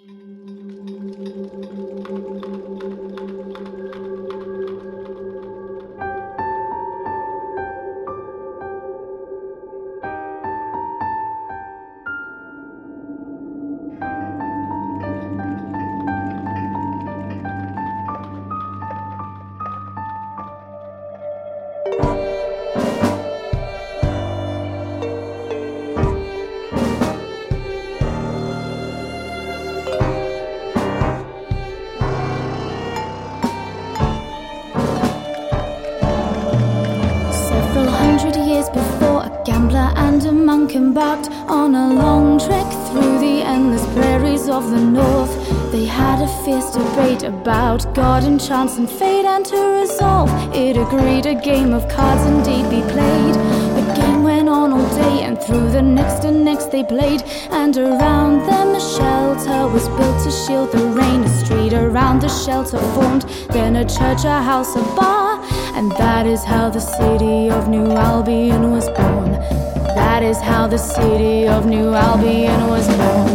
Several hundred years before, a gambler and a monk embarked on a long trek through the endless prairies of the north. They had a fierce debate about God and chance and fate, and to resolve it agreed a game of cards indeed be played. The game went on all day, and through the next and next they played, and around them a shelter was built to shield the rain. A street around the shelter formed, then a church, a house, a bar, and that is how the city of New Albion was born. That is how the city of New Albion was born.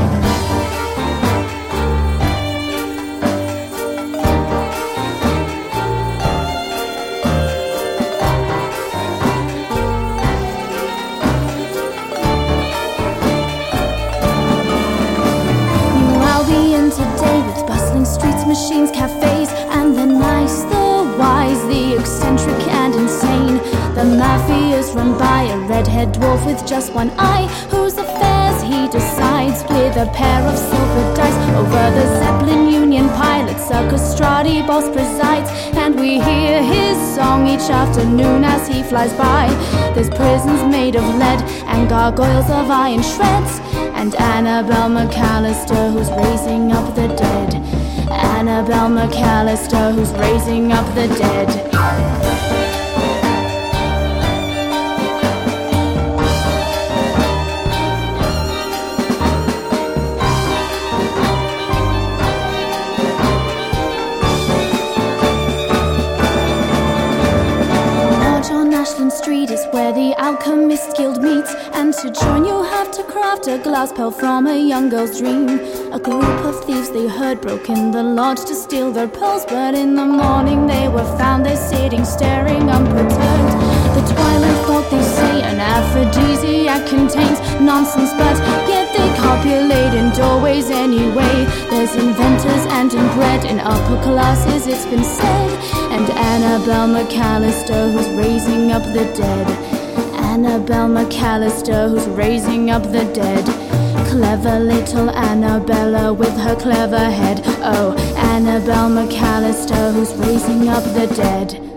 Streets, machines, cafes, and the nice, the wise, the eccentric and insane. The mafia's run by a red-haired dwarf with just one eye, whose affairs he decides with a pair of silver dice. Over the Zeppelin Union pilot Circus Strati boss presides, and we hear his song each afternoon as he flies by. There's prisons made of lead and gargoyles of iron shreds, and Annabelle McAllister who's raising up the dead. Annabelle McAllister who's raising up the dead. Street is where the Alchemist Guild meets, and to join you have to craft a glass pearl from a young girl's dream. A group of thieves they heard broke in the lodge to steal their pearls, but in the morning they were found there sitting staring unperturbed. The twilight thought they say an aphrodisiac contains nonsense, but yet they copulate in doorways anyway. There's inventors and inbred in upper classes, it's been said, and Annabelle McAllister who's raising up the dead. Annabelle McAllister who's raising up the dead. Clever little Annabella with her clever head. Oh, Annabelle McAllister who's raising up the dead.